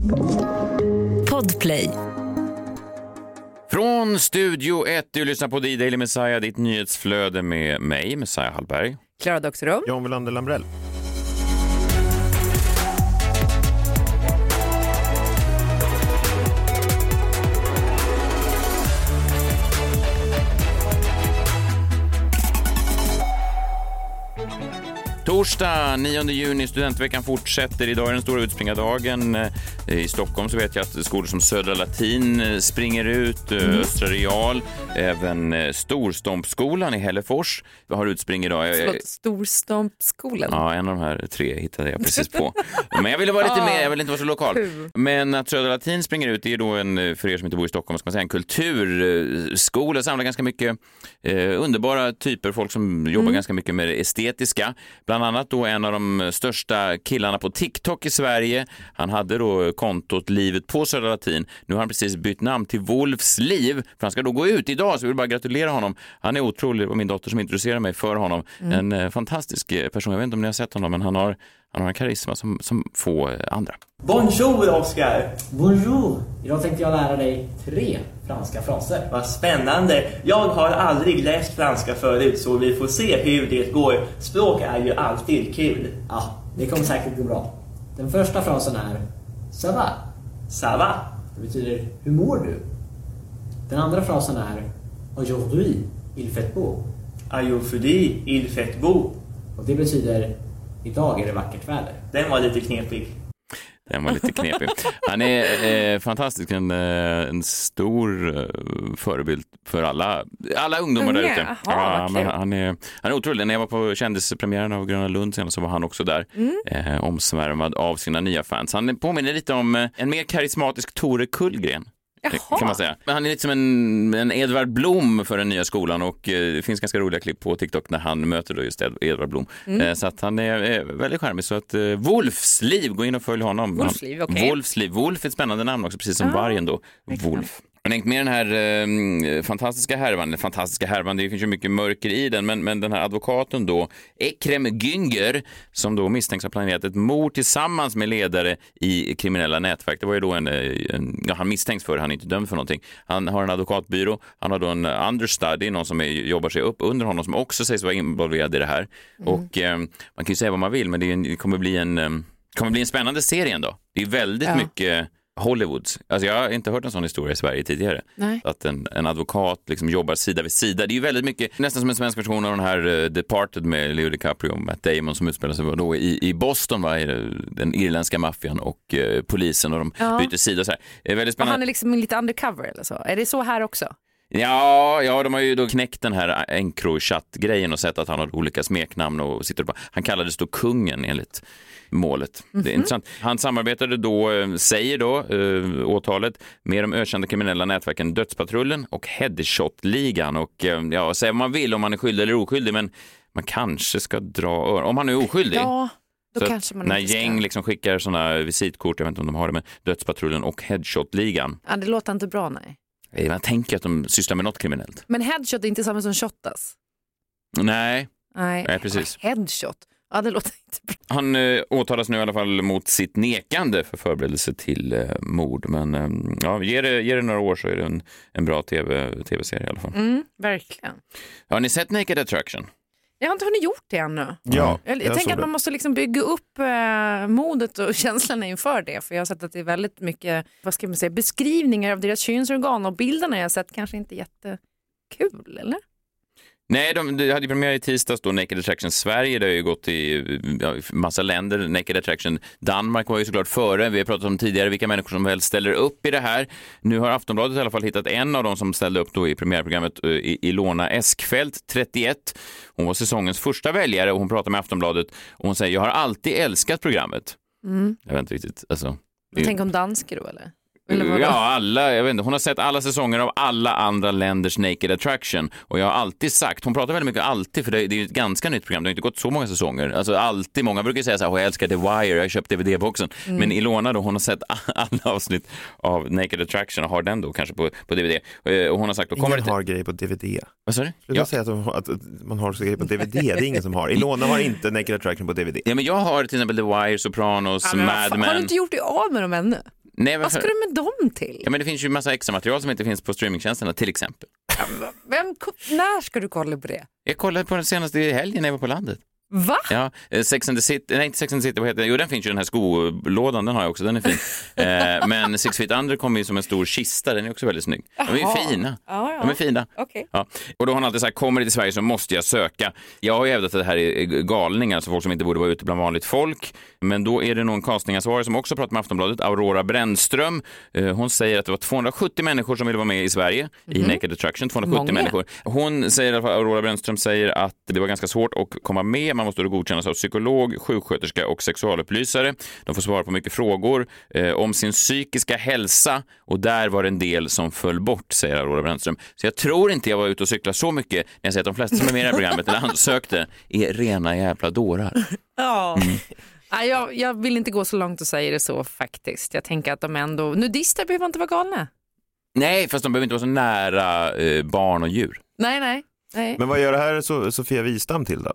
Podplay. Från Studio 1, du lyssnar på The Daily Messiah, ditt nyhetsflöde med mig, Messiah Hallberg. Klara Doxerow. John Wilander Lambrell. Torsdag 9 juni, studentveckan fortsätter. Idag är den stora utspringardagen. I Stockholm så vet jag att skolor som Södra Latin springer ut, Östra Real, även Storstompskolan i Hällefors har utspring idag. Storstompskolan? Ja, en av de här tre hittade jag precis på. Men jag ville vara lite mer, jag vill inte vara så lokal. Men att Södra Latin springer ut, det är då för er som inte bor i Stockholm, ska man säga, en kulturskola, samlar ganska mycket underbara typer, folk som jobbar ganska mycket med det estetiska. Bland annat då en av de största killarna på TikTok i Sverige. Han hade då kontot Livet på Södra Latin. Nu har han precis bytt namn till Wolfs liv. För han ska då gå ut idag, så jag vill bara gratulera honom. Han är otrolig, och min dotter som introducerar mig för honom. En fantastisk person. Jag vet inte om ni har sett honom, men han har en karisma som få andra. Bonjour, Oscar. Bonjour. Idag tänkte jag lära dig 3 franska fraser. Vad spännande. Jag har aldrig läst franska förut, så vi får se hur det går. Språk är ju alltid kul. Ja, det kommer säkert gå bra. Den första frasen är ça va. Ça va. Det betyder hur mår du? Den andra frasen är aujourd'hui il fait beau. Aujourd'hui il fait beau. Och det betyder idag är det vackert väder. Den var lite knepig. Den var lite knepig. Han är fantastisk, en stor förebild för alla ungdomar där ute. Ja, han är otrolig. När jag var på kändispremiären av Gröna Lund senast så var han också där, omsvärmad av sina nya fans. Han påminner lite om en mer karismatisk Tore Kullgren. Jaha. Kan man säga. Men han är lite som en Edvard Blom för den nya skolan, och det finns ganska roliga klipp på TikTok när han möter då just Edvard Blom. Så att han är väldigt charmig. Så att Wolfs liv, gå in och följ honom. Wolfs liv, okej. Wolfs liv. Wolf är ett spännande namn också, precis som vargen då. Wolf. Jag har tänkt med den här fantastiska härvan, det finns ju mycket mörker i den, men den här advokaten då, Ekrem Günger, som då misstänks ha planerat ett mord tillsammans med ledare i kriminella nätverk. Det var ju då han misstänks för, han är inte dömd för någonting. Han har en advokatbyrå, han har då en understudy, någon som jobbar sig upp under honom, som också sägs vara involverad i det här. Och man kan ju säga vad man vill, men det kommer bli en spännande serie ändå. Det är väldigt mycket Hollywoods. Alltså jag har inte hört en sån historia i Sverige tidigare. Nej. Att en advokat liksom jobbar sida vid sida. Det är ju väldigt mycket, nästan som en svensk version av den här Departed med Leo DiCaprio och Matt Damon, som utspelar sig då i Boston, den irländska maffian och polisen, och de byter sida så här. Det är väldigt spännande. Och han är liksom lite undercover eller så. Är det så här också? Ja, de har ju då knäckt den här Encrochat-grejen och sett att han har olika smeknamn och sitter på. Han kallades då kungen enligt målet. Det är intressant. Han samarbetade då, säger då åtalet, med de ökända kriminella nätverken Dödspatrullen och Headshot-ligan. Och säger vad man vill om man är skyldig eller oskyldig, men man kanske ska dra öron. Om han är oskyldig. Ja, då kanske man när inte ska. gäng liksom skickar sådana visitkort, jag vet inte om de har det, med Dödspatrullen och Headshot-ligan. Ja, det låter inte bra, nej. Man tänker att de sysslar med något kriminellt. Men headshot är inte samma som shotas. Nej, precis. Headshot. Ja, det låter inte bra. Han åtalas nu i alla fall mot sitt nekande för förberedelse till mord. Men ge det några år så är det en bra tv-serie i alla fall. Verkligen. Har ni sett Naked Attraction? Jag har inte hunnit gjort det ännu. Ja, jag tänker att man måste liksom bygga upp modet och känslorna inför det. För jag har sett att det är väldigt mycket, vad ska man säga, beskrivningar av deras könsorgan, och bilderna jag har sett kanske inte jättekul, eller? Nej, de hade premiär i tisdags då, Naked Attraction Sverige. Det har ju gått i massa länder. Naked Attraction Danmark var ju såklart före. Vi har pratat om tidigare vilka människor som väl ställer upp i det här. Nu har Aftonbladet i alla fall hittat en av dem som ställde upp då i premiärprogrammet, Ilona Eskfeldt, 31. Hon var säsongens första väljare, och hon pratar med Aftonbladet och hon säger: jag har alltid älskat programmet. Jag vet inte riktigt. Alltså, tänk om dansker då, eller? Ja, jag vet inte, hon har sett alla säsonger av alla andra länders Naked Attraction, och jag har alltid sagt, hon pratar väldigt mycket alltid, för det är ju ett ganska nytt program, det har inte gått så många säsonger, alltså alltid, många brukar säga så här: jag älskar The Wire, jag har köpt DVD-boxen, men Ilona då, hon har sett alla avsnitt av Naked Attraction och har den då kanske på DVD, och hon har sagt då, ingen har grejer på DVD. Vad sa du? Jag säga att man har grejer på DVD, det är ingen som har. Ilona har inte Naked Attraction på DVD. Ja, men jag har till exempel The Wire, Sopranos, Mad Men. Har du inte gjort det av med dem ännu? Nej, Vad ska du med dem till? Ja, men det finns ju massa extra material som inte finns på streamingtjänsterna till exempel. När ska du kolla på det? Jag kollade på den senaste helgen när jag var på landet. Va? Ja, Sex and the City, nej inte Sex and the City, vad heter det? Jo, den finns ju, den här skolådan, den har jag också, den är fin. Men 6 Feet Under kommer ju som en stor kista, den är också väldigt snygg. De är ju fina. Ja. De är fina. Okay. Ja. Och då har han alltid sagt, kommer det till Sverige så måste jag söka. Jag har ju hävdat att det här är galningar, alltså folk som inte borde vara ute bland vanligt folk. Men då är det någon castingansvarig som också pratar med Aftonbladet, Aurora Brännström. Hon säger att det var 270 människor som ville vara med i Sverige i Naked Attraction, 270 människor. Hon säger, i alla fall, Aurora Brännström säger att det var ganska svårt att komma med. Man måste då godkännas av psykolog, sjuksköterska och sexualupplysare. De får svara på mycket frågor om sin psykiska hälsa, och där var en del som föll bort, säger Aurora Brännström. Så jag tror inte jag var ute och cykla så mycket när jag säger att de flesta som är med i det här programmet eller ansökte är rena jävla dårar. Ja. Jag vill inte gå så långt och säga det så faktiskt. Jag tänker att de ändå, nudister behöver inte vara galna. Nej, fast de behöver inte vara så nära barn och djur. Nej. Men vad gör det här Sofia Wistam till då?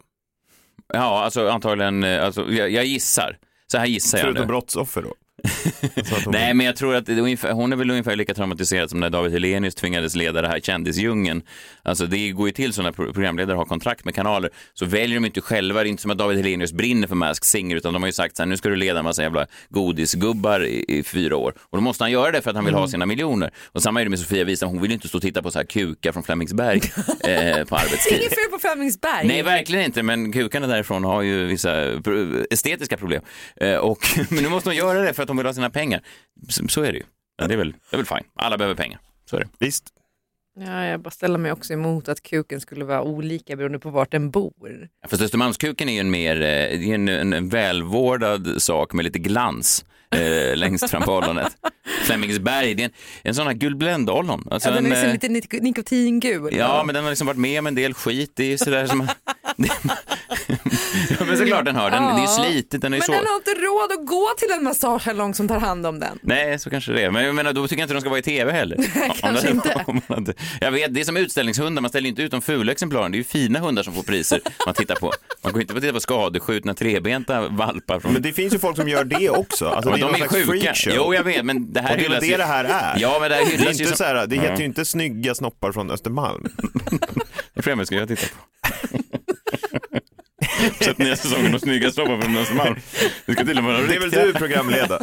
Ja, alltså antagligen, alltså, jag gissar. Så här gissar jag. Förutom brottsoffer då? Nej, men jag tror att hon är väl ungefär lika traumatiserad som när David Hellenius tvingades leda det här kändisdjungeln. Alltså det går ju till så när programledare har kontrakt med kanaler, så väljer de inte själva. Det är inte som att David Hellenius brinner för Masked Singer, utan de har ju sagt så här, nu ska du leda en massa jävla godisgubbar i 4 år. Och då måste han göra det för att han vill ha sina miljoner. Och samma är det med Sofia Wistam, hon vill inte stå och titta på så här kukar från Flemingsberg på arbetstid. Inget fel på Flemingsberg. Nej, verkligen inte, men kukarna därifrån har ju vissa estetiska problem. Men nu måste hon göra det för att de vill ha sina pengar. Så är det ju. Ja, det är väl fine. Alla behöver pengar. Så är det. Visst. Ja, jag bara ställer mig också emot att kuken skulle vara olika beroende på vart den bor. Ja, fast Östermalmskuken är ju en mer en välvårdad sak med lite glans längst fram på ollonet. Flemingsberg, det är en sån här guldbländ-ollon. Alltså den är liksom lite nikotingul. Ja, men den har liksom varit med om en del skit. Det är sådär som... Ja, men såklart den har. Det är ju slitet. Den är men så... den har inte råd att gå till en massagesalong som tar hand om den. Nej, så kanske det är. Men jag menar, då tycker jag inte de ska vara i tv heller. Kanske inte. Jag vet, det är som utställningshundar. Man ställer inte ut de fula exemplaren. Det är ju fina hundar som får priser man tittar på. Man går inte på titta på skadeskjutna trebenta valpar. Men det finns ju folk som gör det också. Alltså, men det är de är sjuka. Freakshow. Jo, jag vet, men det här och det är det här är. Ja, men det här det är hyllas inte så här, det heter ju inte snygga snoppar från Östermalm. Det är ska jag titta på. Sätt nya säsongen och snygga snoppar från Östermalm. Det ska till och med det är väl du programledare.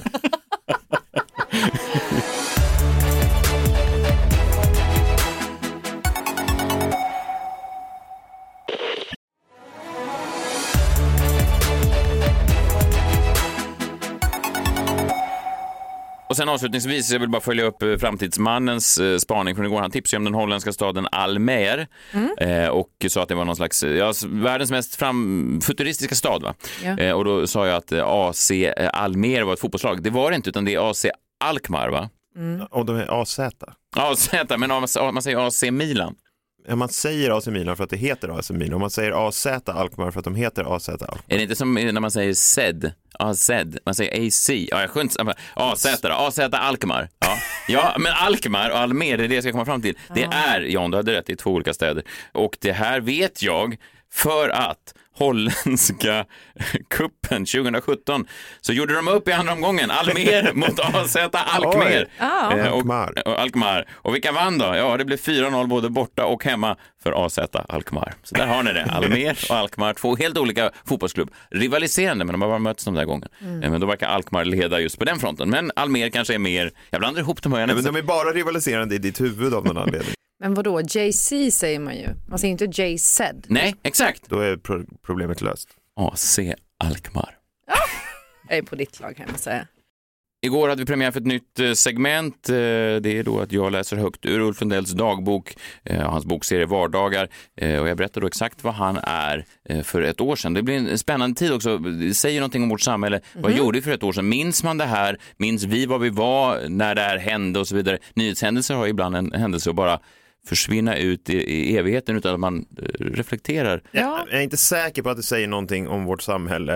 Och sen avslutningsvis, jag vill bara följa upp Framtidsmannens spaning från igår. Han tipsade om den holländska staden Almere och sa att det var någon slags världens mest futuristiska stad, va? Ja. Och då sa jag att AC Almere var ett fotbollslag. Det var det inte, utan det är AC Alkmaar, va? Och de är AZ. AZ, men man säger AC Milan. Ja, man säger AC Milan för att det heter AC Milan. Och man säger AZ Alkmaar för att de heter AZ Alkmaar. Är det inte som när man säger ZED? AZ, man säger AC. Ja, jag skjuts. AZ då, AZ Alkmaar. Ja, men Alkmaar och Almere, det är det jag ska komma fram till. Det är, Jan, du hade rätt, i 2 olika städer. Och det här vet jag för att holländska kuppen 2017 så gjorde de upp i andra omgången. Almere mot AZ Alkmaar. Alkmaar. Och vilka vann då? Ja, det blev 4-0 både borta och hemma för AZ Alkmaar. Så där har ni det. Almere och Alkmaar, 2 helt olika fotbollsklubb. Rivaliserande, men de har bara mötts de där gången. Men då verkar Alkmaar leda just på den fronten. Men Almere kanske är mer... Jag blandar ihop dem. Men de är bara rivaliserande i ditt huvud av någon anledning. Men vadå, JC säger man ju. Man säger inte JZ. Nej, exakt. Då är problemet löst. AC Alkmaar. Jag är på ditt lag, kan man säga. Igår hade vi premiär för ett nytt segment. Det är då att jag läser högt ur Ulf Lundells dagbok, hans bokserie Vardagar. Och jag berättar då exakt vad han är för ett år sedan. Det blir en spännande tid också. Det säger någonting om vårt samhälle. Vad gjorde vi för ett år sedan? Minns man det här? Minns vi vad vi var när det här hände och så vidare? Nyhetshändelser har ibland en händelse att bara försvinna ut i evigheten utan att man reflekterar. Ja. Jag är inte säker på att det säger någonting om vårt samhälle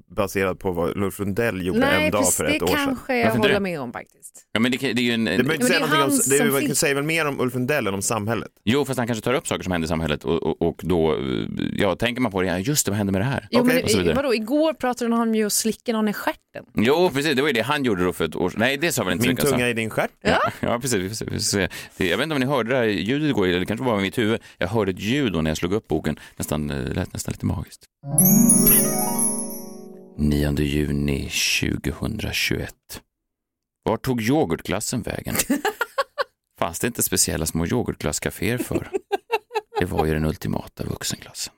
baserat på vad Ulf Lundell gjorde en dag för ett år sedan. Nej, det kanske jag håller med om faktiskt. Ja, men det är ju man säger väl mer om Ulf Lundell än om samhället. Jo, fast han kanske tar upp saker som händer i samhället och då tänker man på det, just det, vad händer med det här? Jo, men vadå, igår pratade han ju och slickade någon i stjärten. Jo, precis, det var ju det han gjorde då för ett år. Nej, det sa väl inte min tunga i din stjärt? Ja, precis. Jag vet inte om ni hörde det här ljudet igår, eller kanske var i mitt huvud. Jag hörde ett ljud då när jag slog upp boken. Lät nästan lite magiskt. 9 juni 2021. Var tog yoghurtglassen vägen? Fanns det inte speciella små yoghurtglasscaféer för? Det var ju den ultimata vuxenglassen.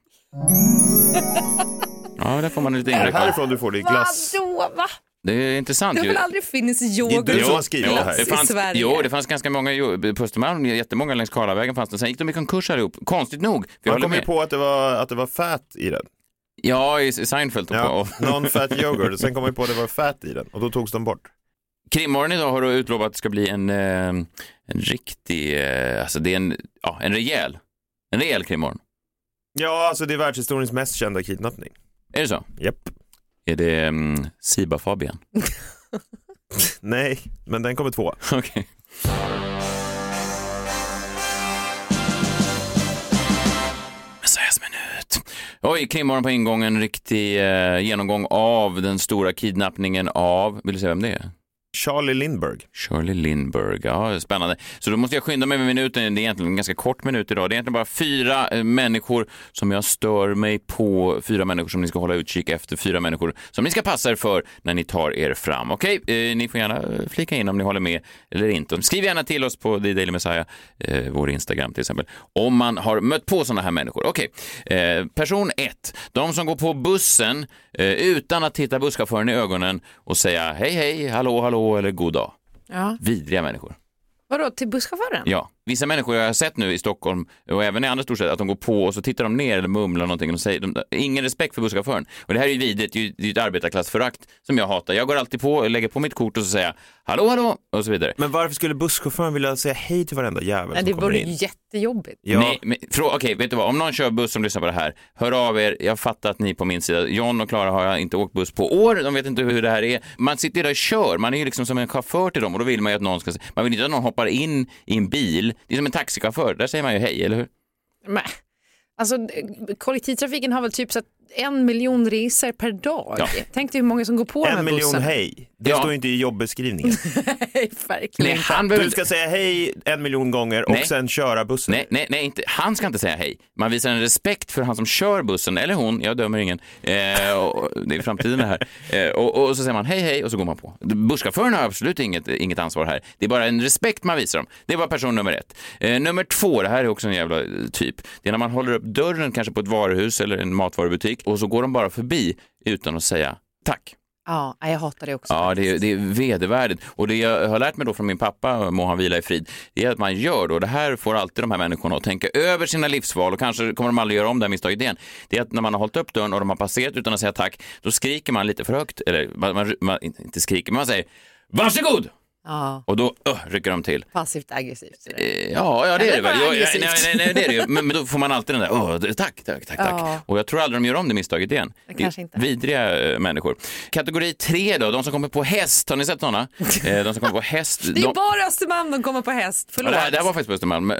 Ja, där får man lite inblick. Härifrån du får det i glass. Vadå, va? Det är intressant. Det har väl aldrig funnits yoghurt Det är du som har skrivit det här. i Sverige? Jo, det fanns ganska många på Östermalm, jättemånga längs Karlavägen fanns det. Sen gick de i konkurs allihop. Konstigt nog. Man kom ju på att det var fat i den. Ja, i Seinfeld. Ja, non-fat yoghurt. Sen kom man på att det var fat i den och då togs de bort. Krimmorgon idag har du utlovat att det ska bli en riktig, alltså det är en rejäl krimmorgon. Ja, alltså det är världshistoriens mest kända kidnappning. Är det så? Japp. Är det Siba Fabian? Nej, men den kommer 2. Okej. Messiahs minut. Oj, krimmorgon på ingången, en riktig genomgång av den stora kidnappningen av, vill du säga vem det är? Charlie Lindbergh, ja, spännande. Så då måste jag skynda mig med minuten, det är egentligen en ganska kort minut idag. Det är egentligen bara 4 människor som jag stör mig på, 4 människor som ni ska hålla utkik efter, 4 människor som ni ska passa er för när ni tar er fram. Okej, ni får gärna flika in om ni håller med eller inte. Skriv gärna till oss på The Daily Messiah, vår Instagram till exempel, om man har mött på sådana här människor. Okej, person 1, de som går på bussen utan att titta busschauffören i ögonen och säga hej, hallå eller god dag. Ja. Vidriga människor. Vadå, till busschauffören? Ja, vissa människor jag har sett nu i Stockholm och även i andra storstäder att de går på och så tittar de ner eller mumlar någonting och säger ingen respekt för busschauffören. Och det här är ju vidrigt, det är ju ett arbetarklassförakt som jag hatar. Jag går alltid på och lägger på mitt kort och så säger jag hallå och så vidare. Men varför skulle busschauffören vilja säga hej till varenda jävel som det kommer in? Det vore jättejobbigt. Ja. Nej, men okej, vet du vad? Om någon kör buss som lyssnar på det här, hör av er. Jag fattar att ni är på min sida. John och Klara har jag inte åkt buss på år. De vet inte hur det här är. Man sitter där och kör. Man är ju liksom som en chaufför till dem och då vill man ju att någon ska... Man vill inte att någon hoppar in i en bil. Det är som en taxichaufför. Där säger man ju hej, eller hur? Men, alltså, kollektivtrafiken har väl typ så att 1 miljon resor per dag. Ja. Tänk dig hur många som går på 1 miljon hej. Det står inte i jobbeskrivningen. Nej, verkligen. Nej, du ska säga hej 1 miljon gånger och sen köra bussen. Nej, inte. Han ska inte säga hej. Man visar en respekt för han som kör bussen, eller hon, jag dömer ingen. Det är framtiden det här. Och så säger man hej och så går man på. Busschauffören har absolut inget ansvar här. Det är bara en respekt man visar dem. Det var person nummer 1. Nummer 2, det här är också en jävla typ. Det är när man håller upp dörren kanske på ett varuhus eller en matvarubutik och så går de bara förbi utan att säga tack. Ja, jag hatar det också. Ja, det är vedervärdigt. Och det jag har lärt mig då från min pappa, må han vila i frid, det är att man gör då, det här får alltid de här människorna att tänka över sina livsval och kanske kommer de aldrig göra om det här misstaget igen. Det är att när man har hållit upp dörren och de har passerat utan att säga tack, då skriker man lite för högt, eller man inte skriker, men man säger varsågod! Ja. Och då rycker de till. Passivt aggressivt. Ja, det är det väl. Nej, det är det ju. Men då får man alltid den där, tack. Ja. Och jag tror aldrig de gör om det misstaget igen. Kanske inte. Vidriga människor. Kategori 3 då, de som kommer på häst. Har ni sett sådana? De som kommer på häst. Det är bara Östermalm de kommer på häst. Förlåt. Ja, det här var faktiskt på Östermalm.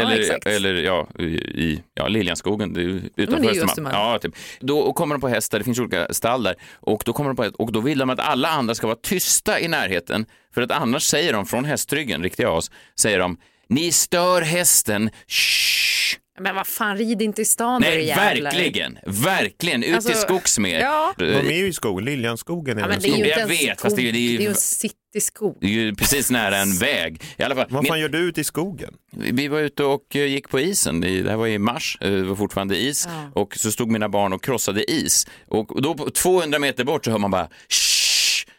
Eller Liljanskogen. Det är utanför Östermalm. Ja, typ. Då kommer de på häst där, det finns olika stall där. Och då kommer de på häst, och då vill de att alla andra ska vara tysta i närheten. För att annars säger de från hästryggen, riktiga as, säger de, ni stör hästen, shh. Men vad fan, rid inte i stan. Nej, verkligen, ut i skogs med. Ja. De är ju i skogen, Liljanskogen är men det är ju inte jag vet, fast det är ju en cityskog. Det är ju precis nära en väg. I alla fall, vad fan gör du ute i skogen? Vi var ute och gick på isen, det här var i mars, det var fortfarande is. Ja. Och så stod mina barn och krossade is. Och då 200 meter bort så hör man bara shh.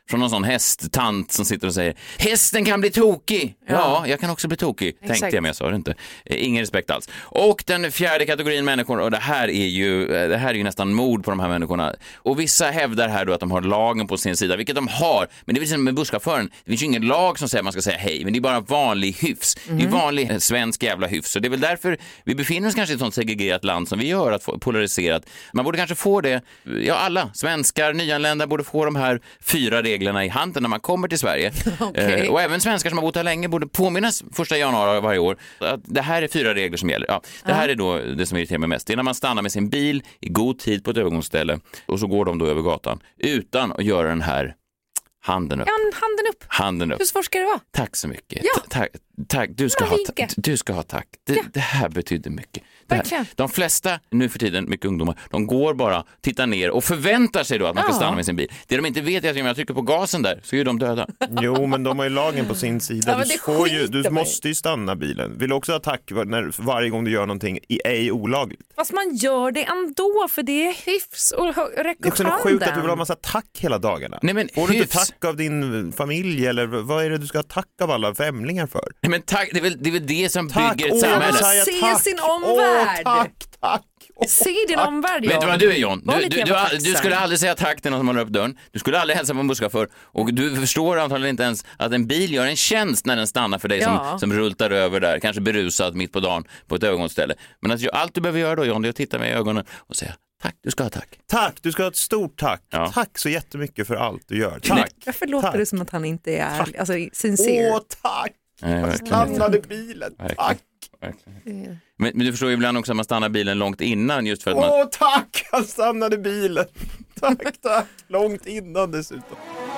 från någon sån hästtant som sitter och säger hästen kan bli tokig. Ja, jag kan också bli tokig. Exakt. Tänkte jag, men jag sa det inte. Ingen respekt alls. Och den fjärde kategorin människor, och det här är ju nästan mord på de här människorna. Och vissa hävdar här då att de har lagen på sin sida, vilket de har. Men det är som med busschauffören. Det finns ju ingen lag som säger att man ska säga hej, men det är bara vanlig hyfs. Det är vanlig svensk jävla hyfs. Så det är väl därför vi befinner oss kanske i ett sånt segregerat land som vi gör, att polariserat. Man borde kanske få det, alla svenskar, nyanlända borde få de här 4 reglerna i handen när man kommer till Sverige. Okay. Och även svenskar som har bott här länge borde påminnas 1 januari varje år att det här är 4 regler som gäller. Ja, det här är då det som irriterar mig mest. Det är när man stannar med sin bil i god tid på ett övergångsställe och så går de då över gatan utan att göra den här handen upp. Handen upp. Hur svårt ska det vara? Tack så mycket. Ja. Tack. Du ska ha tack. Det här betyder mycket. De flesta nu för tiden, mycket ungdomar, de går bara, tittar ner och förväntar sig då att man ska stanna med sin bil. Det de inte vet är att om jag trycker på gasen där så är de döda. Jo, men de har ju lagen på sin sida. Ja, du måste ju stanna bilen. Vill också ha tack varje gång du gör någonting ej olagligt. Fast man gör det ändå, för det är hyfs och räcka upp handen. Det är också sjukt att du vill ha massa tack hela dagarna. Nej, men får du inte tack av din familj, eller vad är det du ska ha tack av alla främlingar för? Nej, men tack, det är väl det som bygger ett samhälle. Se sin omvärld. Tack. Se din omvärld, John. Vet du vad du är, John? Du skulle tacksam. aldrig säga tack till någon som håller upp dörren. Du skulle aldrig hälsa på en busschaufför. Och du förstår antagligen inte ens att en bil gör en tjänst när den stannar för dig som rultar över där, kanske berusad mitt på dagen på ett övergångsställe. Men att allt du behöver göra då, John, det är att titta mig i ögonen och säga tack, du ska ha tack. Tack, du ska ha ett stort tack. Ja. Tack så jättemycket för allt du gör. Tack. Varför låter det som att han inte är alltså, sincere? Tack. Nej, Stannade bilen. Tack. Men du förstår ju ibland också att man stannar bilen långt innan just för att man... Tack, han stannade bilen. Tack. Långt innan dessutom.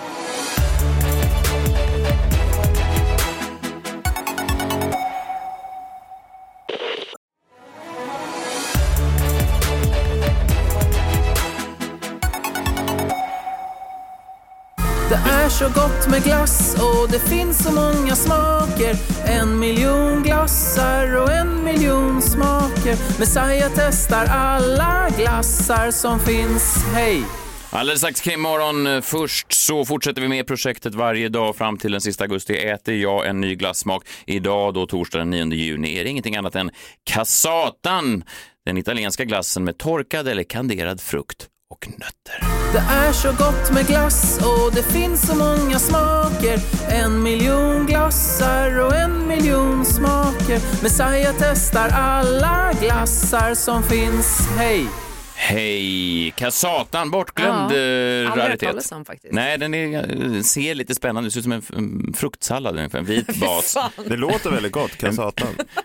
Det är så gott med glass och det finns så många smaker. 1 miljon glassar och 1 miljon smaker. Messiah testar alla glassar som finns. Hej! Alldeles strax krimmorgon. Först så fortsätter vi med projektet varje dag fram till den sista augusti. Äter jag en ny glassmak. Idag då torsdag den 9 juni är det ingenting annat än Cassatan. Den italienska glassen med torkad eller kanderad frukt och nötter. Det är så gott med glass och det finns så många smaker. 1 miljon glassar och 1 miljon smaker. Messiah testar alla glassar som finns. Hej! Hej, Cassatan, bortglömd raritet. Som, faktiskt. Nej, den ser lite spännande, det ser ut som en fruktsallad, en vit bas. Det låter väldigt gott, Cassatan.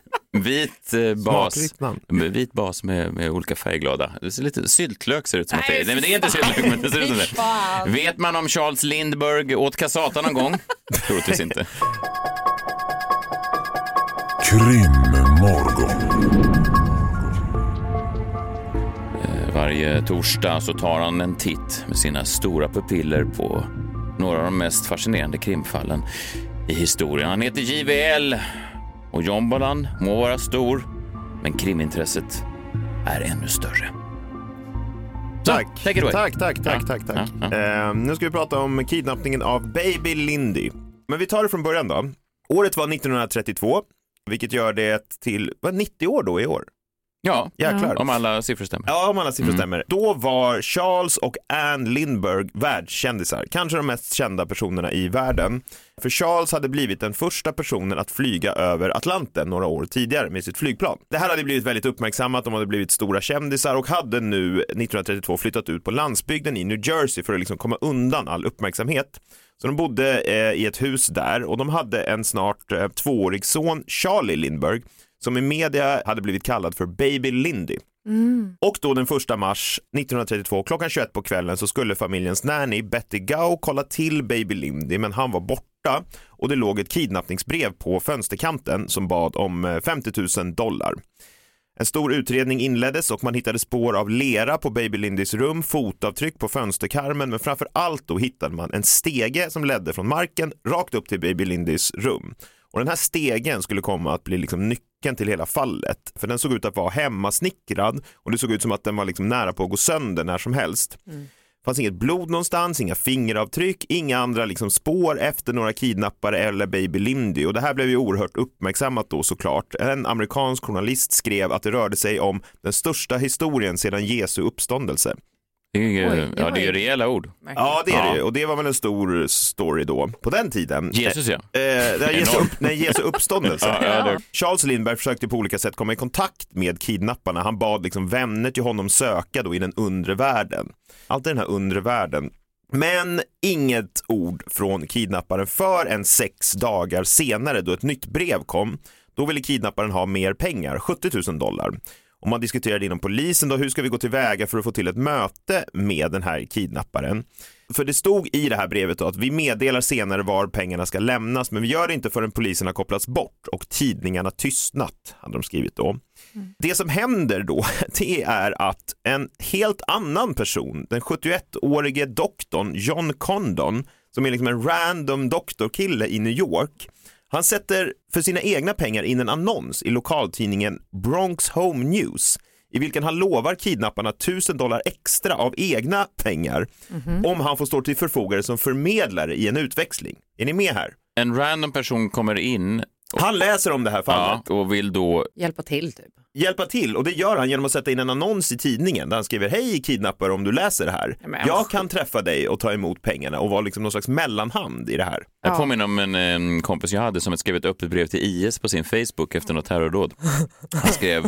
Vit bas med olika färgglada. Det ser lite syltlök ser ut som att det är. Nej, men det är inte syltlök, men det ser ut som det. Vet man om Charles Lindbergh åt Cassatan någon gång? Troligtvis inte. Krimmorgon. Varje torsdag så tar han en titt med sina stora pupiller på några av de mest fascinerande krimfallen i historien. Han heter JVL och Jombolan må vara stor, men krimintresset är ännu större. Tack. Ja. Nu ska vi prata om kidnappningen av Baby Lindy. Men vi tar det från början då. Året var 1932, vilket gör det till 90 år då i år. Ja, jäklar. Om alla siffror stämmer. Ja, om alla siffror stämmer. Då var Charles och Anne Lindbergh världskändisar. Kanske de mest kända personerna i världen. För Charles hade blivit den första personen att flyga över Atlanten några år tidigare med sitt flygplan. Det här hade blivit väldigt uppmärksammat, de hade blivit stora kändisar och hade nu 1932 flyttat ut på landsbygden i New Jersey för att liksom komma undan all uppmärksamhet. Så de bodde i ett hus där och de hade en snart 2-årig son, Charlie Lindbergh, som i media hade blivit kallad för Baby Lindy. Och då den 1 mars 1932 klockan 21 på kvällen så skulle familjens nanny Betty Gao kolla till Baby Lindy, men han var borta och det låg ett kidnappningsbrev på fönsterkanten som bad om $50,000. En stor utredning inleddes och man hittade spår av lera på Baby Lindys rum, fotavtryck på fönsterkarmen, men framför allt då hittade man en stege som ledde från marken rakt upp till Baby Lindys rum. Och den här stegen skulle komma att bli liksom nyckeln till hela fallet. För den såg ut att vara hemmasnickrad och det såg ut som att den var liksom nära på att gå sönder när som helst. fanns inget blod någonstans, inga fingeravtryck, inga andra liksom spår efter några kidnappare eller baby Lindy. Och det här blev ju oerhört uppmärksammat då såklart. En amerikansk journalist skrev att det rörde sig om den största historien sedan Jesu uppståndelse. Det är ju rejäla ord. Ja, det är det. Och det var väl en stor story då på den tiden. Jesus, ja. Jesu uppståndelse. Charles Lindbergh försökte på olika sätt komma i kontakt med kidnapparna. Han bad liksom vänner till honom söka då i den undre världen. Allt i den här undre världen. Men inget ord från kidnapparen förrän 6 dagar senare då ett nytt brev kom. Då ville kidnapparen ha mer pengar, $70,000. Och man diskuterade inom polisen då, hur ska vi gå tillväga för att få till ett möte med den här kidnapparen. För det stod i det här brevet då att vi meddelar senare var pengarna ska lämnas, men vi gör det inte förrän polisen har kopplats bort och tidningarna tystnat, hade de skrivit då. Det som händer då, det är att en helt annan person, den 71-årige doktorn John Condon, som är liksom en random doktorkille i New York, han sätter för sina egna pengar in en annons i lokaltidningen Bronx Home News i vilken han lovar kidnapparna $1,000 extra av egna pengar om han får stå till förfogande som förmedlare i en utväxling. Är ni med här? En random person kommer in. Han läser om det här fallet. Ja, och vill då hjälpa till, och det gör han genom att sätta in en annons i tidningen där han skriver: hej kidnappare, om du läser det här, jag kan träffa dig och ta emot pengarna, och vara liksom någon slags mellanhand i det här. Jag påminner om en kompis jag hade som skrev ett öppet brev till IS på sin Facebook efter något terrordåd. Han skrev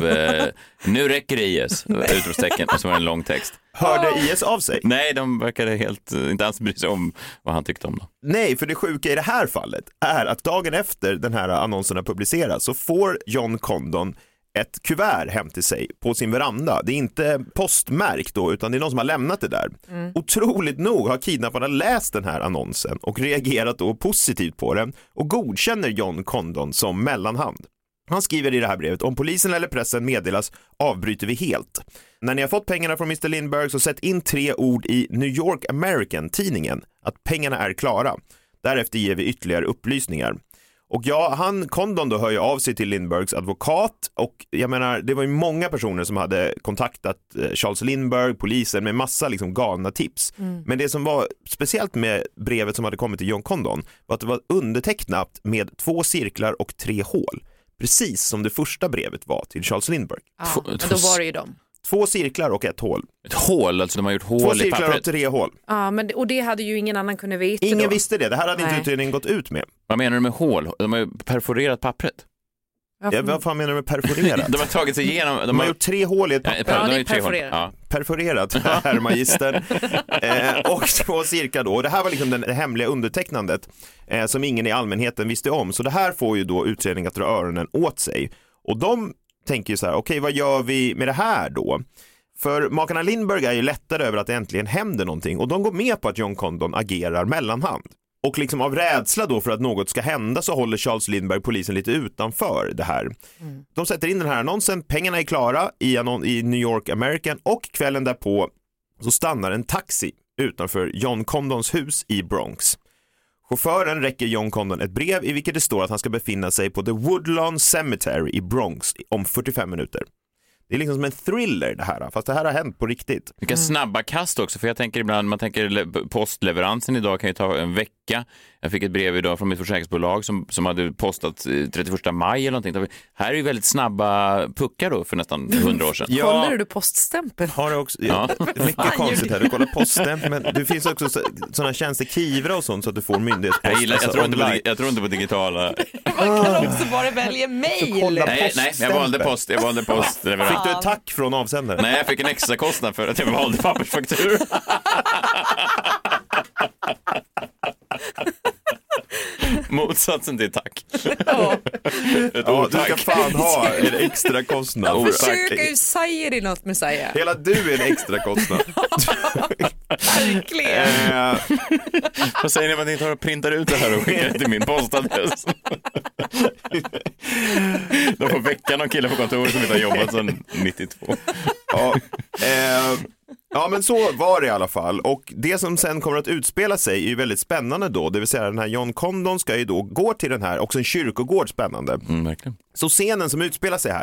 nu räcker det IS, utropstecken, och så var det en lång text. Hörde IS av sig? Nej, de verkade helt inte alls bry sig om vad han tyckte om det. Nej, för det sjuka i det här fallet är att dagen efter den här annonserna publiceras så får John Condon ett kuvert hem till sig på sin veranda. Det är inte postmärkt då, utan det är någon som har lämnat det där. Otroligt nog har kidnapparna läst den här annonsen och reagerat då positivt på den och godkänner John Condon som mellanhand. Han skriver i det här brevet: om polisen eller pressen meddelas avbryter vi helt. När ni har fått pengarna från Mr. Lindbergh så sätt in 3 ord i New York American-tidningen att pengarna är klara. Därefter ger vi ytterligare upplysningar. Och Condon då hör ju av sig till Lindberghs advokat, och jag menar, det var ju många personer som hade kontaktat Charles Lindbergh, polisen, med massa liksom galna tips. Men det som var speciellt med brevet som hade kommit till John Condon var att det var undertecknat med 2 cirklar och 3 hål. Precis som det första brevet var till Charles Lindbergh. Ja, men då var det ju dem. 2 cirklar och 1 hål. Ett hål, alltså de har gjort hål 2 i cirklar pappret. och 3 hål. Ja, men och det hade ju ingen annan kunnat veta. Ingen visste det. Det här hade inte utredningen gått ut med. Vad menar du med hål? De har ju perforerat pappret. Vad fan menar du med perforerat? De har tagit sig igenom. De har gjort 3 hål i ett papper. Ja, det är perforerat. Perforerat, herr magister. Och 2 cirklar då. Och det här var liksom det hemliga undertecknandet som ingen i allmänheten visste om. Så det här får ju då utredningen att dra öronen åt sig. Och de tänker ju så här: okej, vad gör vi med det här då? För makarna Lindbergh är ju lättare över att det äntligen händer någonting, och de går med på att John Condon agerar mellanhand. Och liksom av rädsla då för att något ska hända så håller Charles Lindbergh polisen lite utanför det här. De sätter in den här annonsen, pengarna är klara i New York American, och kvällen därpå så stannar en taxi utanför John Condons hus i Bronx. Chauffören räcker John Condon ett brev i vilket det står att han ska befinna sig på The Woodlawn Cemetery i Bronx om 45 minuter. Det är liksom som en thriller det här, fast det här har hänt på riktigt. Vilka snabba kast också, för jag tänker ibland, man tänker postleveransen idag kan ju ta en vecka. Jag fick ett brev idag från mitt försäkringsbolag som hade postat 31 maj eller någonting. Här är ju väldigt snabba puckar då för nästan 100 år sedan. Ja. Kollar du poststämpel? Har du också, ja. Mycket konstigt här, du kollar poststämpel, men det finns också sådana tjänster, Kivra och sånt, så att du får myndighetspost. Jag tror inte på digitala. Man kan också bara välja mejl. Nej, jag valde post. Fick du ett tack från avsändaren? Nej, jag fick en extra kostnad för att jag valde pappersfaktur. Motsatsen till tack. Ja, du ska fan ha en extra kostnad. Jag försöker ju säga det något med säga. Hela du är en extra kostnad. Verkligen. Vad säger ni om att ni tar och printar ut det här och skickar det till min postadress? De får väcka någon kille på kontoret som inte har jobbat sedan 92. Ja, men så var det i alla fall. Och det som sen kommer att utspela sig är ju väldigt spännande då. Det vill säga den här John Condon ska ju då gå till den här, också en kyrkogård, spännande. Verkligen. Så scenen som utspelar sig här: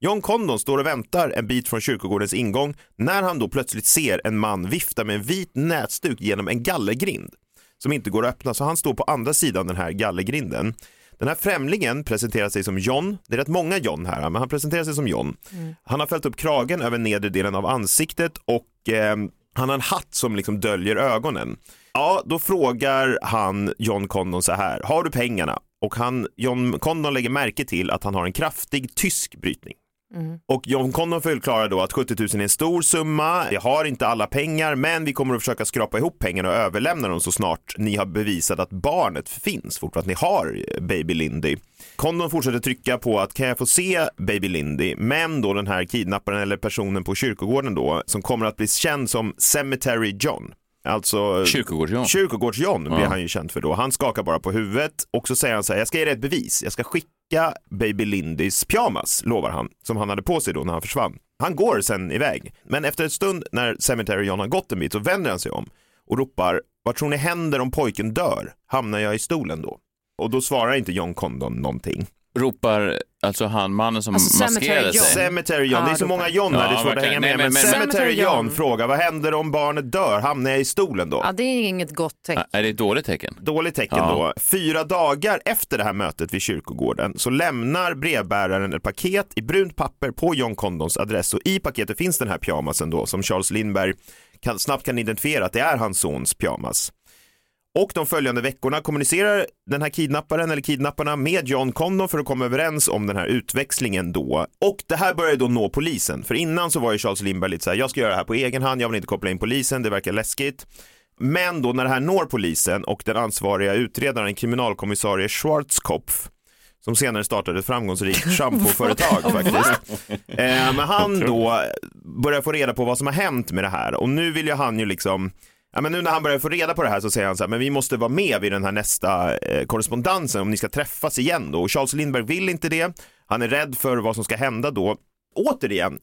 John Condon står och väntar en bit från kyrkogårdens ingång när han då plötsligt ser en man vifta med en vit nätstuk genom en gallergrind som inte går att öppna, så han står på andra sidan den här gallergrinden. Den här främlingen presenterar sig som John. Det är rätt många John här, men han presenterar sig som John. Han har fällt upp kragen över nedre delen av ansiktet och han har en hatt som liksom döljer ögonen. Ja, då frågar han John Condon så här: har du pengarna? Och John Condon lägger märke till att han har en kraftig tysk brytning. Och John Condon förklarar då att 70 000 är en stor summa, jag har inte alla pengar, men vi kommer att försöka skrapa ihop pengarna och överlämna dem så snart ni har bevisat att barnet finns, fort att ni har baby Lindy. Condon fortsätter trycka på att kan jag få se baby Lindy, men då den här kidnapparen eller personen på kyrkogården då, som kommer att bli känd som Cemetery John. Alltså Kyrkogårds-John blir han ju känd för då. Han skakar bara på huvudet och så säger han så här: jag ska ge dig ett bevis, jag ska skicka baby Lindys pyjamas, lovar han, som han hade på sig då när han försvann. Han går sen iväg, men efter ett stund när Cemetery John har gått en bit så vänder han sig om och ropar: vad tror ni händer om pojken dör? Hamnar jag i stolen då? Och då svarar inte John Condon någonting. Ropar alltså han mannen som maskerade sig? Cemetery John, det är så många John här, det är svårt att hänga med. Men Cemetery John frågar: vad händer om barnet dör? Hamnar jag i stolen då? Ja, det är inget gott tecken. Är det ett dåligt tecken? Dåligt tecken då. 4 dagar efter det här mötet vid kyrkogården så lämnar brevbäraren ett paket i brunt papper på John Condons adress, och i paketet finns den här pyjamasen då som Charles Lindbergh snabbt kan identifiera att det är hans sons pyjamas. Och de följande veckorna kommunicerar den här kidnapparen eller kidnapparna med John Condon för att komma överens om den här utväxlingen då. Och det här börjar då nå polisen. För innan så var ju Charles Lindbergh lite så här: jag ska göra det här på egen hand, jag vill inte koppla in polisen, det verkar läskigt. Men då när det här når polisen och den ansvariga utredaren, kriminalkommissarie Schwarzkopf, som senare startade ett framgångsrikt shampoo-företag faktiskt. Men han då börjar få reda på vad som har hänt med det här. Och nu vill ju han ju liksom... Ja, men nu när han börjar få reda på det här så säger han så här: men vi måste vara med vid den här nästa korrespondensen om ni ska träffas igen då. Och Charles Lindbergh vill inte det. Han är rädd för vad som ska hända då. Återigen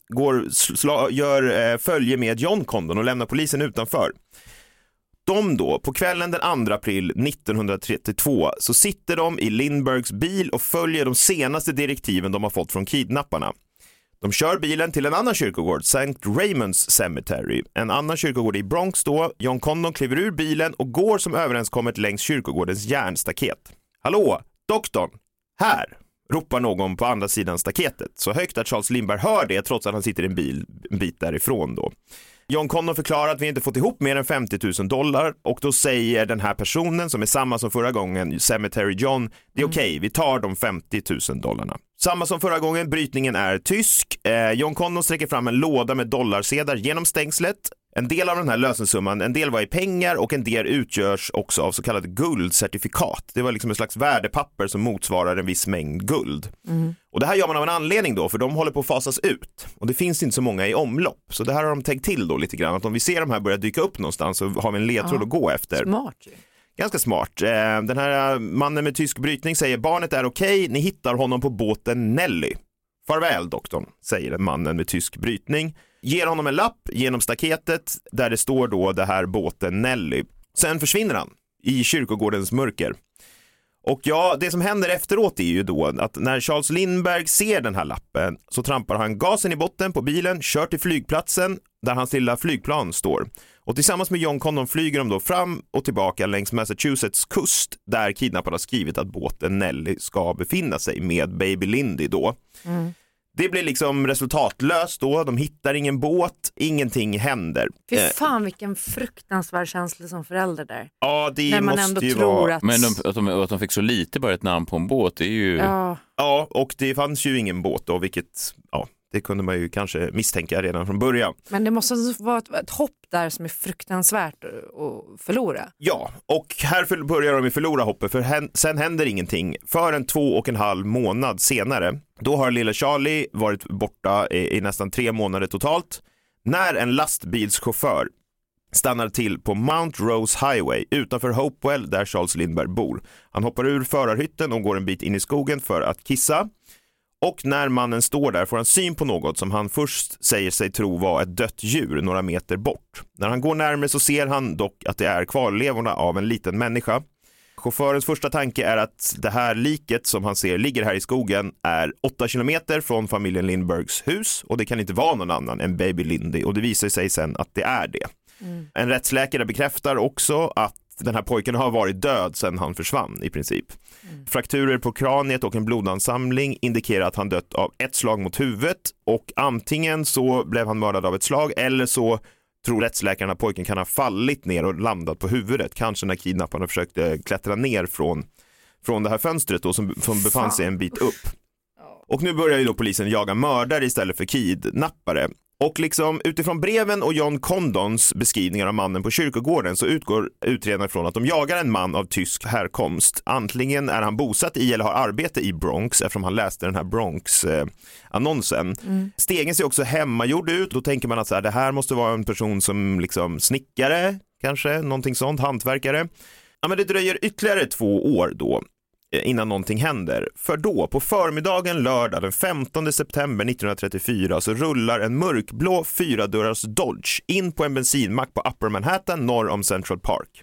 gör följe med John Condon och lämnar polisen utanför. De då, på kvällen den 2 april 1932 så sitter de i Lindberghs bil och följer de senaste direktiven de har fått från kidnapparna. De kör bilen till en annan kyrkogård, St. Raymond's Cemetery, en annan kyrkogård i Bronx då. John Condon kliver ur bilen och går som överenskommet längs kyrkogårdens järnstaket. Hallå, doktorn, här, ropar någon på andra sidan staketet, så högt att Charles Lindbergh hör det trots att han sitter i en bil en bit därifrån då. John Condon förklarar att vi inte fått ihop mer än $50,000 och då säger den här personen, som är samma som förra gången, Cemetery John, det är okej, vi tar de $50,000. Samma som förra gången, brytningen är tysk. John Condon sträcker fram en låda med dollarsedlar genom stängslet. En del av den här lösensumman, en del var i pengar och en del utgörs också av så kallade guldcertifikat. Det var liksom en slags värdepapper som motsvarar en viss mängd guld. Och det här gör man av en anledning då, för de håller på att fasas ut. Och det finns inte så många i omlopp. Så det här har de tänkt till då lite grann. Att om vi ser de här börja dyka upp någonstans så har vi en ledtråd att gå efter. Smart. Ganska smart. Den här mannen med tysk brytning säger: barnet är okej, ni hittar honom på båten Nelly. Farväl doktorn, säger den mannen med tysk brytning. Ger honom en lapp genom staketet där det står då det här båten Nelly. Sen försvinner han i kyrkogårdens mörker. Och ja, det som händer efteråt är ju då att när Charles Lindbergh ser den här lappen så trampar han gasen i botten på bilen, kör till flygplatsen där hans lilla flygplan står. Och tillsammans med John Condon flyger de då fram och tillbaka längs Massachusetts kust där kidnapparna har skrivit att båten Nelly ska befinna sig med baby Lindy då. Det blir liksom resultatlöst då, de hittar ingen båt, ingenting händer. Fy fan vilken fruktansvärd känsla som förälder där. Ja, det när man måste ändå ju tror vara... att... Men att de fick så lite bara ett namn på en båt, det är ju... Ja, och det fanns ju ingen båt då, vilket, ja, det kunde man ju kanske misstänka redan från början. Men det måste vara ett hopp där som är fruktansvärt att förlora. Ja, och här börjar de förlora hoppet, för sen händer ingenting förrän 2,5 månad senare. Då har lilla Charlie varit borta i nästan 3 månader totalt, när en lastbilschaufför stannar till på Mount Rose Highway utanför Hopewell där Charles Lindbergh bor. Han hoppar ur förarhytten och går en bit in i skogen för att kissa. Och när mannen står där får han syn på något som han först säger sig tro var ett dött djur några meter bort. När han går närmare så ser han dock att det är kvarlevorna av en liten människa. Chaufförens första tanke är att det här liket som han ser ligger här i skogen är 8 kilometer från familjen Lindbergs hus och det kan inte vara någon annan än baby Lindy och det visar sig sen att det är det. En rättsläkare bekräftar också att den här pojken har varit död sedan han försvann i princip. Frakturer på kraniet och en blodansamling indikerar att han dött av ett slag mot huvudet och antingen så blev han mördad av ett slag eller så tror rättsläkaren att pojken kan ha fallit ner och landat på huvudet. Kanske när kidnapparna försökte klättra ner från det här fönstret då, som befann sig en bit upp. Och nu börjar ju då polisen jaga mördare istället för kidnappare. Och liksom utifrån breven och John Condons beskrivningar av mannen på kyrkogården så utgår utredarna från att de jagar en man av tysk härkomst. Antingen är han bosatt i eller har arbete i Bronx eftersom han läste den här Bronx-annonsen. Stegen ser också hemmagjord ut. Då tänker man att så här, det här måste vara en person som liksom snickare, kanske någonting sånt, hantverkare. Ja, men det dröjer ytterligare 2 år då innan någonting händer. För då, på förmiddagen lördag den 15 september 1934 så rullar en mörkblå 4-dörrars Dodge in på en bensinmack på Upper Manhattan norr om Central Park.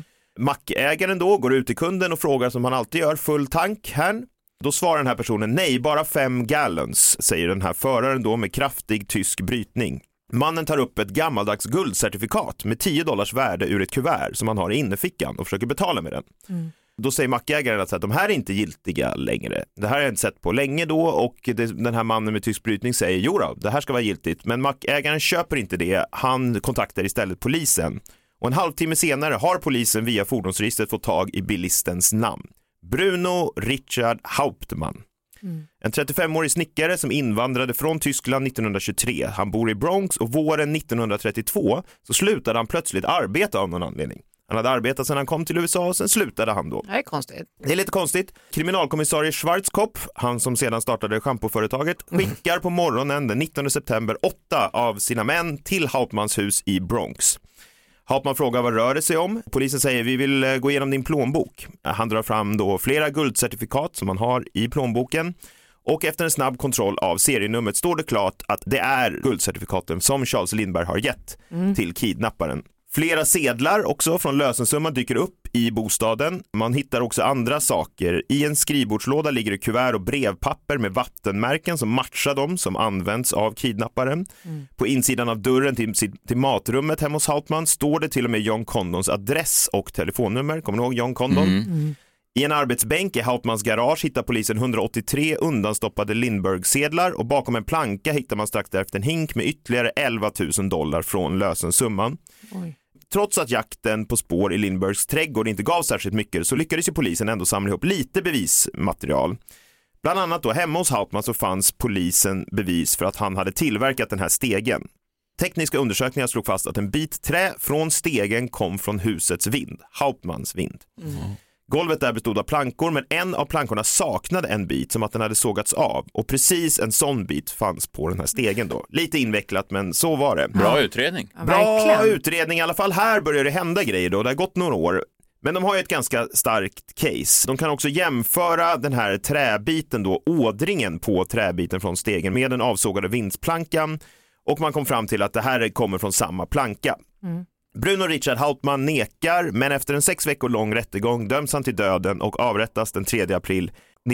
Mackägaren då går ut till kunden och frågar som han alltid gör, full tank här? Då svarar den här personen nej, bara 5 gallons, säger den här föraren då med kraftig tysk brytning. Mannen tar upp ett gammaldags guldcertifikat med $10 värde ur ett kuvert som han har i innerfickan och försöker betala med den. Då säger mackägaren att de här är inte giltiga längre. Det här har jag inte sett på länge då och den här mannen med tysk brytning säger jo då, det här ska vara giltigt. Men mackägaren köper inte det. Han kontaktar istället polisen. Och en halvtimme senare har polisen via fordonsregistret fått tag i bilistens namn. Bruno Richard Hauptmann. En 35-årig snickare som invandrade från Tyskland 1923. Han bor i Bronx och våren 1932 så slutade han plötsligt arbeta av någon anledning. Han hade arbetat sedan han kom till USA och sen slutade han då. Det är konstigt. Det är lite konstigt. Kriminalkommissarie Schwarzkopf, han som sedan startade schampoföretaget, skickar på morgonen den 19 september 8 av sina män till Hauptmans hus i Bronx. Hauptman frågar vad rör det sig om. Polisen säger vi vill gå igenom din plånbok. Han drar fram då flera guldcertifikat som han har i plånboken. Och efter en snabb kontroll av serienumret står det klart att det är guldcertifikaten som Charles Lindberg har gett till kidnapparen. Flera sedlar också från lösensumman dyker upp i bostaden. Man hittar också andra saker. I en skrivbordslåda ligger det kuvert och brevpapper med vattenmärken som matchar dem som används av kidnapparen. På insidan av dörren till matrummet hemma hos Hauptmann står det till och med John Condons adress och telefonnummer. Kommer ni ihåg John Condon? I en arbetsbänk i Hauptmans garage hittar polisen 183 undanstoppade Lindberg-sedlar och bakom en planka hittar man strax därefter en hink med ytterligare $11,000 från lösensumman. Oj. Trots att jakten på spår i Lindbergs trädgård inte gav särskilt mycket så lyckades ju polisen ändå samla ihop lite bevismaterial. Bland annat då hemma hos Hauptmann så fanns polisen bevis för att han hade tillverkat den här stegen. Tekniska undersökningar slog fast att en bit trä från stegen kom från husets vind, Hauptmans vind. Golvet där bestod av plankor men en av plankorna saknade en bit som att den hade sågats av och precis en sån bit fanns på den här stegen då. Lite invecklat men så var det. Bra utredning. Ja, Bra verkligen. utredning, i alla fall här börjar det hända grejer då. Det har gått några år. Men de har ju ett ganska starkt case. De kan också jämföra den här träbiten då, ådringen på träbiten från stegen med den avsågade vindsplankan och man kom fram till att det här kommer från samma planka. Bruno Richard Hauptmann nekar men efter en 6 veckor lång rättegång döms han till döden och avrättas den 3 april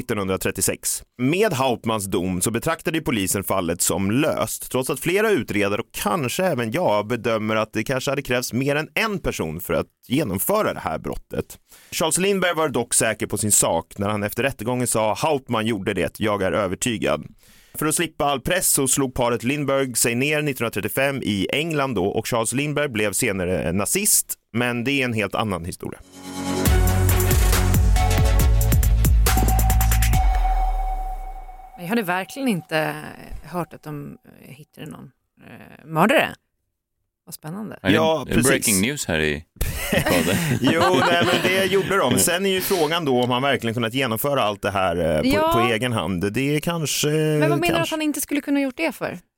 1936. Med Hauptmans dom så betraktade polisen fallet som löst trots att flera utredare och kanske även jag bedömer att det kanske hade krävts mer än en person för att genomföra det här brottet. Charles Lindberg var dock säker på sin sak när han efter rättegången sa Hauptmann gjorde det, jag är övertygad. För att slippa all press så slog paret Lindberg sig ner 1935 i England då och Charles Lindberg blev senare nazist, men det är en helt annan historia. Jag hade verkligen inte hört att de hittade någon mördare. Vad spännande. Ja, precis. Breaking news här i podden. Jo, nej, men det gjorde de. Sen är ju frågan då om han verkligen kunnat genomföra allt det här på egen hand. Det är kanske... Men vad menar du att han inte skulle kunna gjort det för?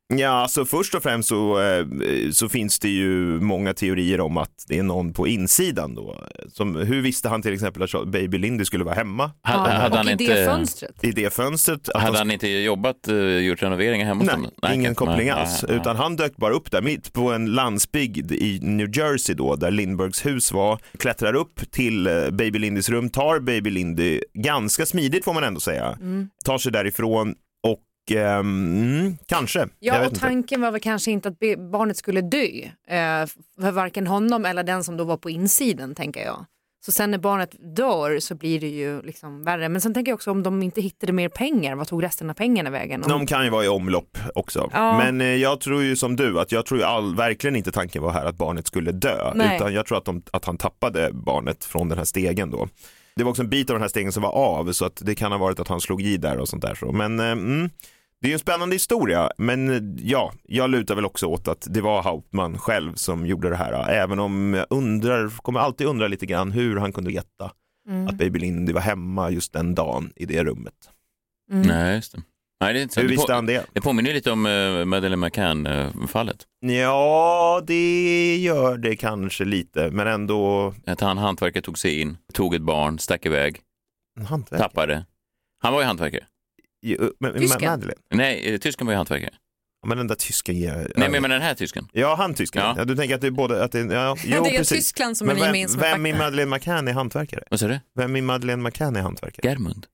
Ja, alltså först och främst så finns det ju många teorier om att det är någon på insidan då. Hur visste han till exempel att Baby Lindy skulle vara hemma? Hade han inte, i det fönstret. Hade han inte gjort renoveringar hemma? Nej, ingen koppling alls. Utan han dök bara upp där mitt på en landsbygd i New Jersey då, där Lindbergs hus var. Klättrar upp till Baby Lindys rum, tar Baby Lindy ganska smidigt får man ändå säga. Tar sig därifrån. Kanske. Ja, och tanken var väl kanske inte att barnet skulle dö för varken honom eller den som då var på insidan, tänker jag. Så sen när barnet dör så blir det ju liksom värre. Men sen tänker jag också om de inte hittade mer pengar, vad tog resten av pengarna vägen? De kan ju vara i omlopp också. Ja. Men jag tror ju som du, att jag tror ju verkligen inte tanken var här att barnet skulle dö. Nej. Utan jag tror att han tappade barnet från den här stegen då. Det var också en bit av den här stegen som var av, så att det kan ha varit att han slog i där och sånt där. Men det är ju en spännande historia, men ja, jag lutar väl också åt att det var Hauptmann själv som gjorde det här. Även om jag kommer alltid undra lite grann hur han kunde veta att Baby Lindy var hemma just den dagen i det rummet. Nej, just det. Nej, det är inte så. Hur visste han det? Det påminner lite om Madeleine McCann-fallet. Ja, det gör det kanske lite, men ändå... Att hantverkare tog sig in, tog ett barn, stack iväg, tappade. Han var ju hantverkare. Madeleine? Nej, tysken var ju hantverkare. Men den där tysken Nej, men den här tysken. Ja, han tysken. Ja. Du tänker att det är både... det är Tyskland som är gemensam. Vem i Madeleine McCann är hantverkare? Vad sa du? Vem i Madeleine McCann är hantverkare? Germund.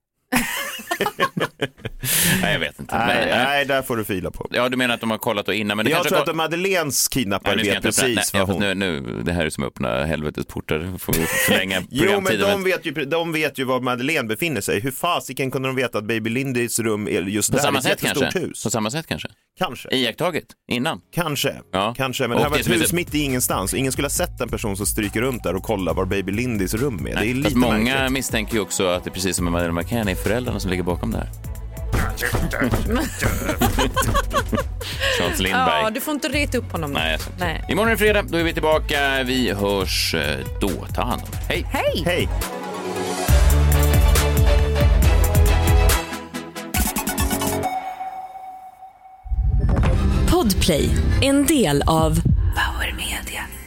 Nej, jag vet inte. Nej, där får du fila på. Ja, du menar att de har kollat och innan. Men det jag tror att Madeleines kidnappare vet precis vad hon... Nu, det här är som öppna helvetets portar. Får vi förlänga programtiden. Jo, men de vet ju var Madeleine befinner sig. Hur fasiken kunde de veta att Baby Lindys rum är just där? Ett jättestort hus. På samma sätt kanske? Kanske. Iakttaget innan? Kanske. Men det här var ett hus mitt i ingenstans. Ingen skulle ha sett en person som stryker runt där och kollar var Baby Lindys rum är. Det är lite många märkligt. Misstänker ju också att det är precis som med Madeleine McCann är föräldrarna som ligger bakom det här. Charles Lindberg. Ja, du får inte reta upp honom. Nej. Imorgon är det fredag, då är vi tillbaka. Vi hörs då. Ta hand om. Hej. Hej. Hej. Podplay, en del av Power Media.